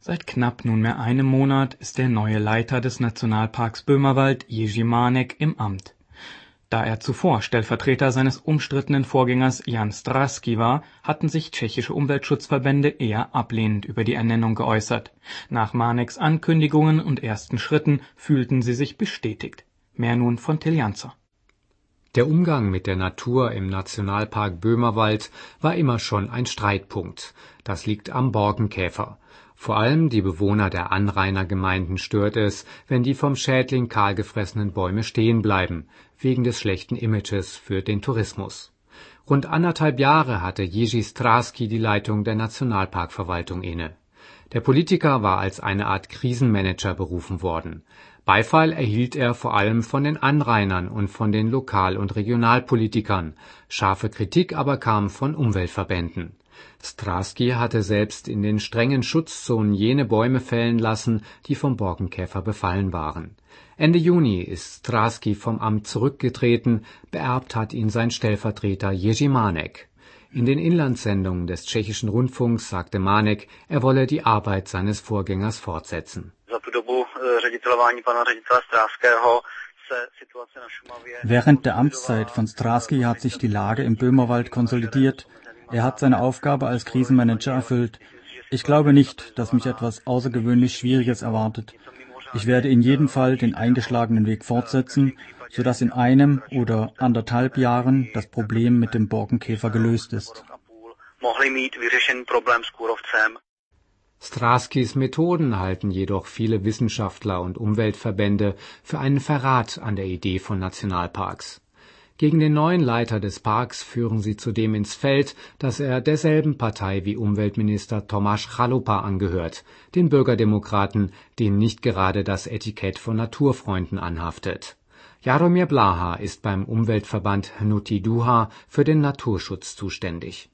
Seit knapp nunmehr einem Monat ist der neue Leiter des Nationalparks Böhmerwald, Jerzy Mánek, im Amt. Da er zuvor Stellvertreter seines umstrittenen Vorgängers Jan Stráský war, hatten sich tschechische Umweltschutzverbände eher ablehnend über die Ernennung geäußert. Nach Mánecs Ankündigungen und ersten Schritten fühlten sie sich bestätigt. Mehr nun von Till Janzer. Der Umgang mit der Natur im Nationalpark Böhmerwald war immer schon ein Streitpunkt. Das liegt am Borkenkäfer. Vor allem die Bewohner der Anrainergemeinden stört es, wenn die vom Schädling kahlgefressenen Bäume stehen bleiben, wegen des schlechten Images für den Tourismus. Rund 1,5 Jahre hatte Jerzy Stráský die Leitung der Nationalparkverwaltung inne. Der Politiker war als eine Art Krisenmanager berufen worden. Beifall erhielt er vor allem von den Anrainern und von den Lokal- und Regionalpolitikern. Scharfe Kritik aber kam von Umweltverbänden. Stráský hatte selbst in den strengen Schutzzonen jene Bäume fällen lassen, die vom Borkenkäfer befallen waren. Ende Juni ist Stráský vom Amt zurückgetreten, beerbt hat ihn sein Stellvertreter Jerzy Mánek. In den Inlandssendungen des tschechischen Rundfunks sagte Mánek, er wolle die Arbeit seines Vorgängers fortsetzen. Während der Amtszeit von Stráský hat sich die Lage im Böhmerwald konsolidiert. Er hat seine Aufgabe als Krisenmanager erfüllt. Ich glaube nicht, dass mich etwas außergewöhnlich Schwieriges erwartet. Ich werde in jedem Fall den eingeschlagenen Weg fortsetzen, sodass in 1 oder 1,5 Jahren das Problem mit dem Borkenkäfer gelöst ist. Stráskys Methoden halten jedoch viele Wissenschaftler und Umweltverbände für einen Verrat an der Idee von Nationalparks. Gegen den neuen Leiter des Parks führen sie zudem ins Feld, dass er derselben Partei wie Umweltminister Tomáš Chalupa angehört, den Bürgerdemokraten, denen nicht gerade das Etikett von Naturfreunden anhaftet. Jaromír Bláha ist beim Umweltverband Hnutí Duha für den Naturschutz zuständig.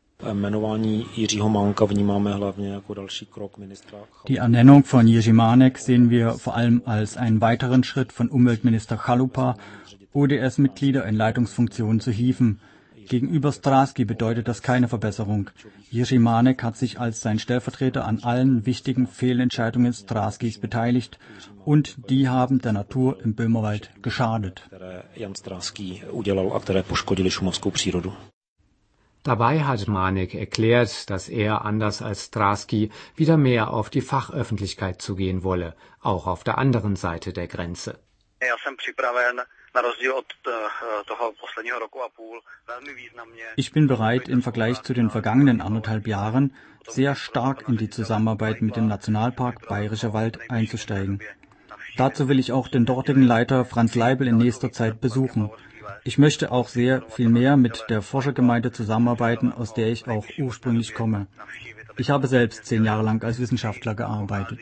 Die Ernennung von Jerzy Mánek sehen wir vor allem als einen weiteren Schritt von Umweltminister Chalupa, ODS-Mitglieder in Leitungsfunktionen zu hieven. Gegenüber Stráský bedeutet das keine Verbesserung. Jerzy Mánek hat sich als sein Stellvertreter an allen wichtigen Fehlentscheidungen Stráskys beteiligt und die haben der Natur im Böhmerwald geschadet. Dabei hat Mánek erklärt, dass er, anders als Stráský, wieder mehr auf die Fachöffentlichkeit zugehen wolle, auch auf der anderen Seite der Grenze. Ich bin bereit, im Vergleich zu den vergangenen 1,5 Jahren sehr stark in die Zusammenarbeit mit dem Nationalpark Bayerischer Wald einzusteigen. Dazu will ich auch den dortigen Leiter Franz Leibl in nächster Zeit besuchen. Ich möchte auch sehr viel mehr mit der Forschergemeinde zusammenarbeiten, aus der ich auch ursprünglich komme. Ich habe selbst 10 Jahre lang als Wissenschaftler gearbeitet.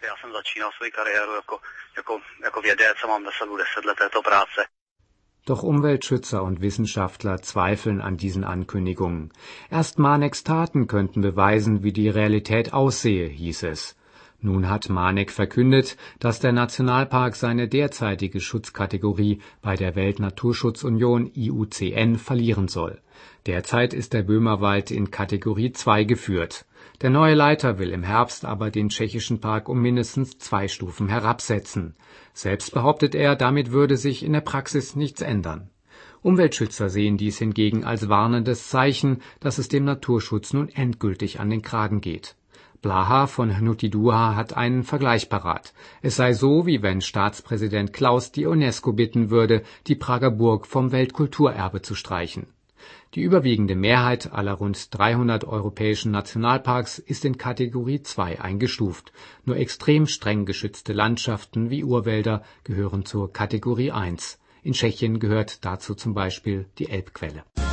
Doch Umweltschützer und Wissenschaftler zweifeln an diesen Ankündigungen. Erst Mánecs Taten könnten beweisen, wie die Realität aussehe, hieß es. Nun hat Mánek verkündet, dass der Nationalpark seine derzeitige Schutzkategorie bei der Weltnaturschutzunion IUCN verlieren soll. Derzeit ist der Böhmerwald in Kategorie 2 geführt. Der neue Leiter will im Herbst aber den tschechischen Park um mindestens 2 Stufen herabsetzen. Selbst behauptet er, damit würde sich in der Praxis nichts ändern. Umweltschützer sehen dies hingegen als warnendes Zeichen, dass es dem Naturschutz nun endgültig an den Kragen geht. Bláha von Hnutí Duha hat einen Vergleich parat. Es sei so, wie wenn Staatspräsident Klaus die UNESCO bitten würde, die Prager Burg vom Weltkulturerbe zu streichen. Die überwiegende Mehrheit aller rund 300 europäischen Nationalparks ist in Kategorie 2 eingestuft. Nur extrem streng geschützte Landschaften wie Urwälder gehören zur Kategorie 1. In Tschechien gehört dazu zum Beispiel die Elbquelle.